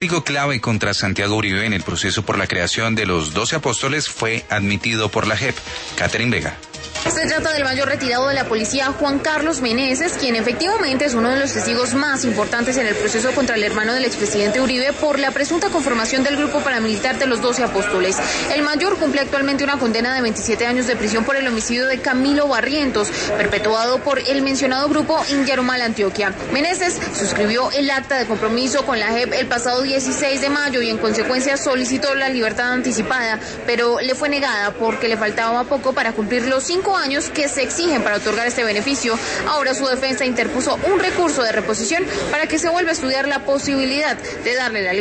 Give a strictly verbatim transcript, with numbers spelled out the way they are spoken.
testigo clave contra Santiago Uribe en el proceso por la creación de los doce apóstoles fue admitido por la J E P. Catherine Vega. Se trata del mayor retirado de la policía, Juan Carlos Meneses, quien efectivamente es uno de los testigos más importantes en el proceso contra el hermano del expresidente Uribe por la presunta conformación del grupo paramilitar de los doce apóstoles. El mayor cumple actualmente una condena de veintisiete años de prisión por el homicidio de Camilo Barrientos, perpetuado por el mencionado grupo en Yarumal, Antioquia. Meneses suscribió el acta de compromiso con la J E P el pasado dieciséis de mayo y en consecuencia solicitó la libertad anticipada, pero le fue negada porque le faltaba poco para cumplir los cinco años que se exigen para otorgar este beneficio. Ahora su defensa interpuso un recurso de reposición para que se vuelva a estudiar la posibilidad de darle la libertad.